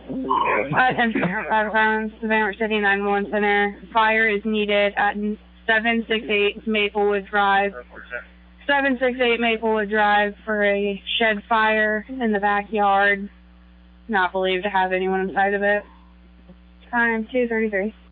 Savannah City 911 Center. Fire is needed at 768 Maplewood Drive. 768 Maplewood Drive for a shed fire in the backyard. Not believed to have anyone inside of it. Time 2:33.